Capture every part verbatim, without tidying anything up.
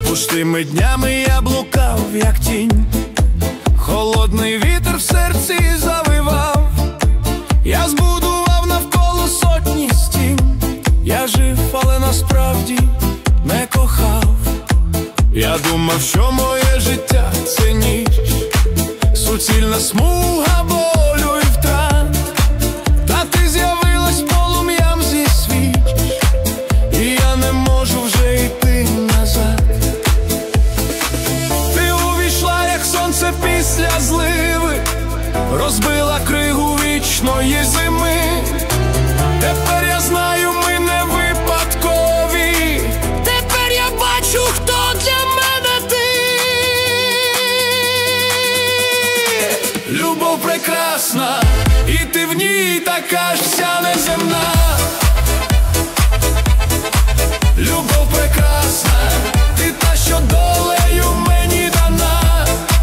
Пустими днями я блукав, як тінь, холодний вітер в серці завивав. Я збудував навколо сотні стін. Я жив, але насправді не кохав. Я думав, що моє життя – це ніч, суцільна смуга болю і втрат. Та ти з'явилась полум'ям зі свіч, і я не можу вже йти назад. Ти увійшла, як сонце після зливи, розбила кригу вічної зими. Тепер я знаю, ми не випадкові. Тепер я бачу, хто для мене ти. Любов прекрасна, і ти в ній така ж вся неземна. Любов прекрасна, ти та, що долею мені дана.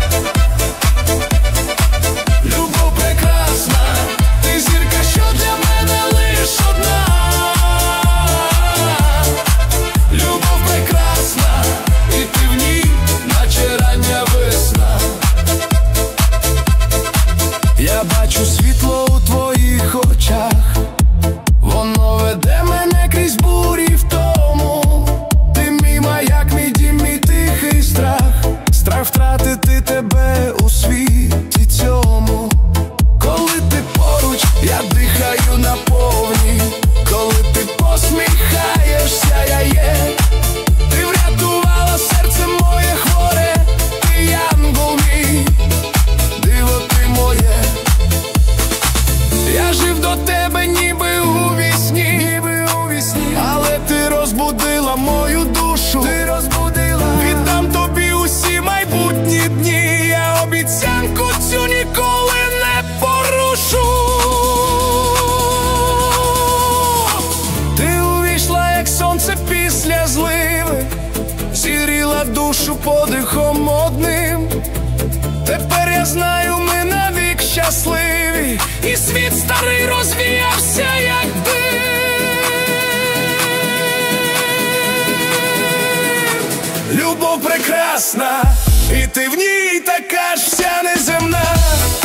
Любов прекрасна, ти зірка, що для мене лиш одна. Любов прекрасна, і ти в ній, наче рання весна. Я бачу світло у твоїх очах, воно веде мене крізь бурі втому. Ти мій маяк, мій дім, мій тихий страх. Страх втратити тебе у світі цьому. Коли ти поруч, я дихаю наповні. Коли ти посміхаєшся, я є. Ти врятувала серце моє хворе. Ти янгол мій, диво ти моє. Я жив до тебе ніби у вісні, ніби у вісні. Але ти розбудила мою душу. Ти розбудила. Віддам тобі усі майбутні дні. Я обіцянку цю ніколи не порушу. Ти увійшла, як сонце після зливи, зігріла душу подихом одним. Тепер я знаю, ми навік щасливі, і світ старий розвіявся, як дим. Любов прекрасна, і ти в ній така ж вся неземна.